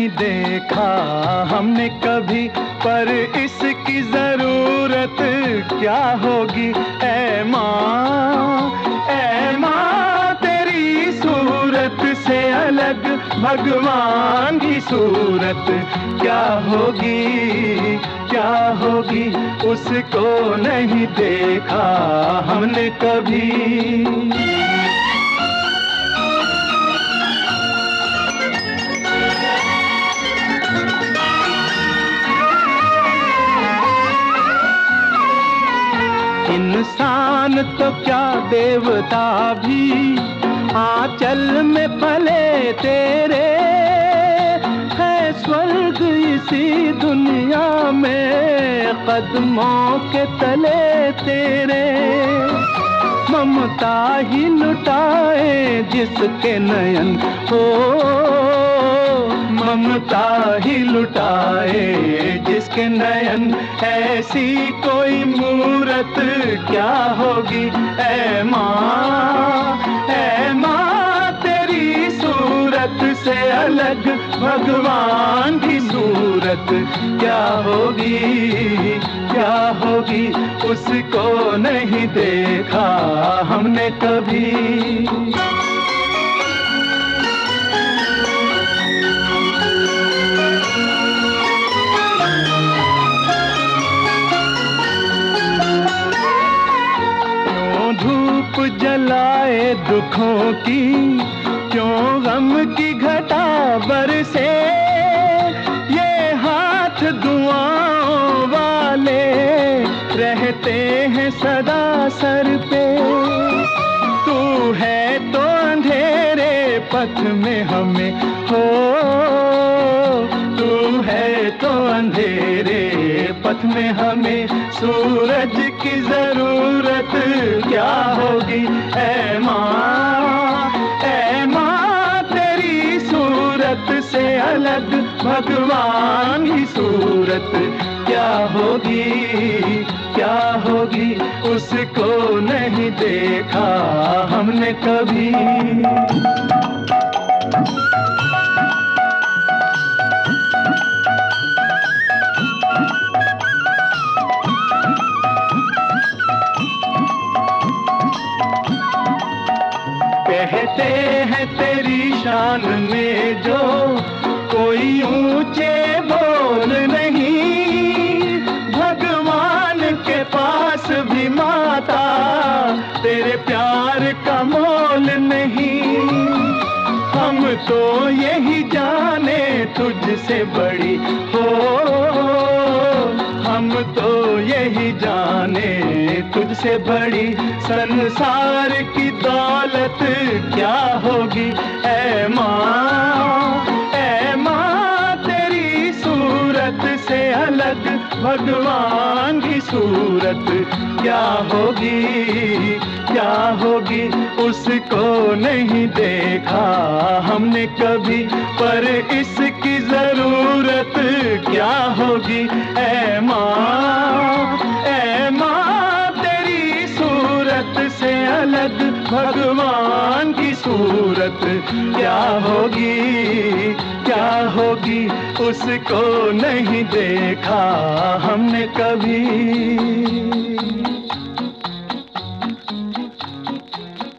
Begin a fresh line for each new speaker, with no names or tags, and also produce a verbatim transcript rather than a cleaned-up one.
नहीं देखा हमने कभी, पर इसकी जरूरत क्या होगी। ऐ माँ, ऐ माँ तेरी सूरत से अलग भगवान की सूरत क्या होगी, क्या होगी। उसको नहीं देखा हमने कभी। इंसान तो क्या देवता भी आंचल में पले तेरे, है स्वर्ग इसी दुनिया में कदमों के तले तेरे। ममता ही लुटाए जिसके नयन हो, ममता ही लुटाए जिसके नयन, ऐसी कोई मूरत क्या होगी। ऐ माँ, ऐ माँ तेरी सूरत से अलग भगवान की सूरत क्या होगी, क्या होगी। उसको नहीं देखा हमने कभी। जलाए दुखों की, क्यों गम की घटा बरसे, ये हाथ दुआओं वाले रहते हैं सदा सर पे। तू है तो अंधेरे पथ में हमें हो, तू है तो अंधेरे पथ में हमें सूरज की जरूरत क्या होगी। ऐ माँ, ऐ माँ तेरी सूरत से अलग भगवान की सूरत क्या होगी, क्या होगी। उसको नहीं देखा हमने कभी। कहते हैं तेरी शान में जो कोई ऊंचे बोल नहीं, भगवान के पास भी माता तेरे प्यार का मोल नहीं। हम तो यही जाने तुझसे बड़ी हो, हम तो यही जाने तुझसे बड़ी संसार की दौलत क्या होगी। ऐ माँ, ऐ माँ तेरी सूरत से अलग भगवान की सूरत क्या होगी, क्या होगी। उसको नहीं देखा हमने कभी, पर इसकी जरूरत क्या होगी। ऐ माँ, ऐ माँ तेरी सूरत से अलग भगवान की सूरत क्या होगी, क्या होगी। उसको नहीं देखा हमने कभी।